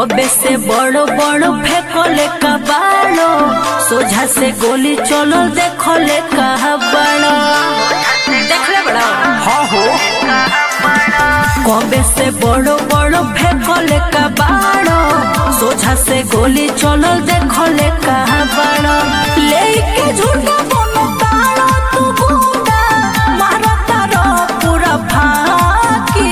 कबे से बड़ो बड़ो फेंकोले कबाड़ो सोझा से गोली चलो देखोले कहबाड़ो देखले बड़ा हाँ हो कबे से बड़ो बड़ो फेंकोले कबाड़ो सोझा से गोली चलो देखोले कहबाड़ो लेके झूठा बोलो तारो तू गुंडा मारो तारो पूरा फाकी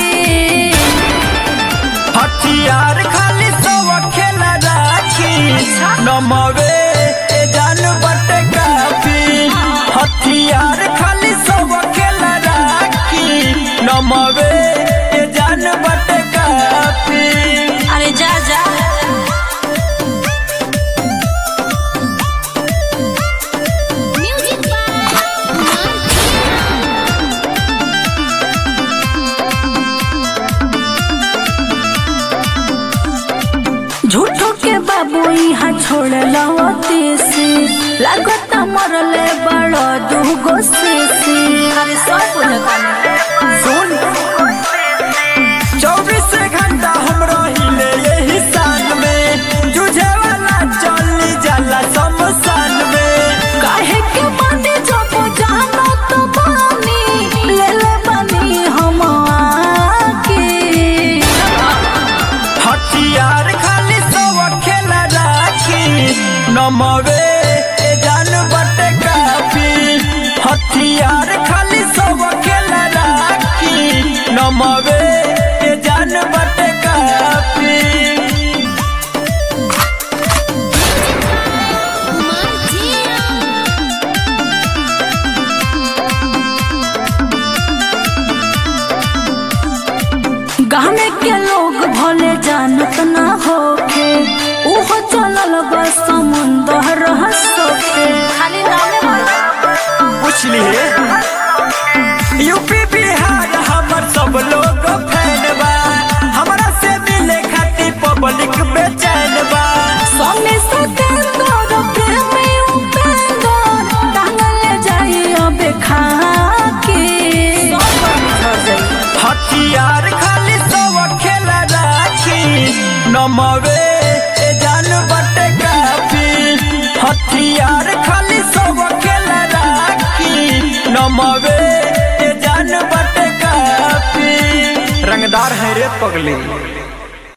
हथियार खाली सब खेला राखी नमवे जान बटे काफी हथियार खाली सब खेला राखी नमवे जान बटे काफी। अरे जा जा झूठो के बाबू यहाँ छोड़ लवती से लागत मरले बड़ो दूगो से अरे सब सुन 24 घंटा हम रहिले यही सान में जुझे वाला चली जाला शमशान में काहे के माने जब जानो तो बानी ले ले बानी हम आके हथियार खाली सब खेला राखी नमवे जान बटे काफी हथियार खाली सब खेला राखी नमवे जान बटे काफी। गाने के लोग भले जानत ना होखे उहो चलल बस समुंदर हंसोखे खाली नामे पूछ लिए यूपी बिहार हमर सब लोग फैन बा हमरा से मिले खातिर पब्लिक बेचैन बा सोने सतेंदर प्रेमी उपेंदर टांगले जाई अबे खाके हथियार खाली सब खेला राखी नमवे जान बटे काफी हथियार खाली सब खेला राखी नमवे जान बटे काफी। रंगदार है रे पगली।